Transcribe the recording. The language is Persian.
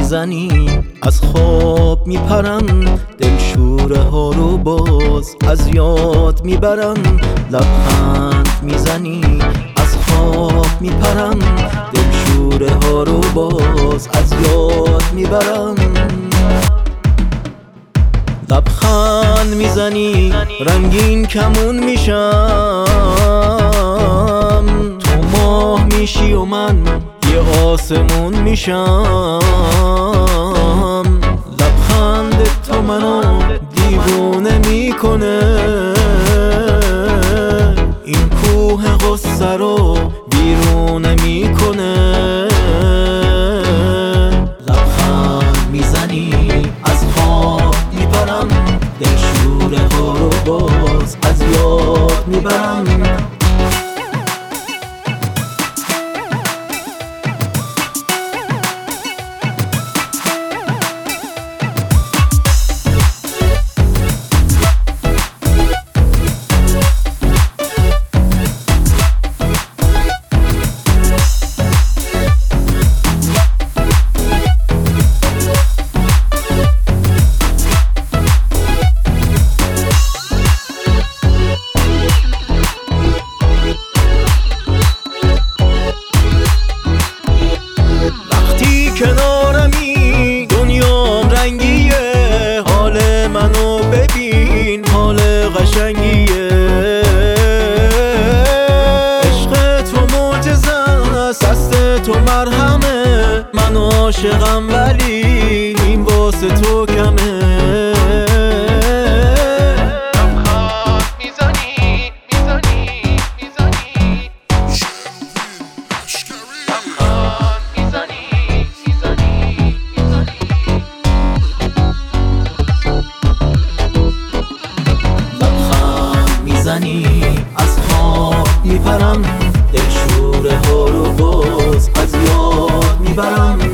میزنی از خواب میپرم، دلشوره ها رو باز از یاد میبرم. لبخند میزنی از خواب میپرم، دلشوره ها رو باز از یاد میبرم. لبخند میزنی رنگین کمون میشم، تو ماه میشی و من یه آسمون میشم. لبخند تو منو دیوونه میکنه، این کوه غصه رو بیرون میکنه. لبخند میزنی از خواب میبرم، دلشوره ها رو باز از یاد میبرم. کنارمی دنیام رنگیه، حال منو ببین حال قشنگیه. عشق تو معجزه است، دست تو مرهمه، من عاشقم ولی این واسه تو کمه. از خواب میپرم، دلشوره ها رو باز از یاد میبرم.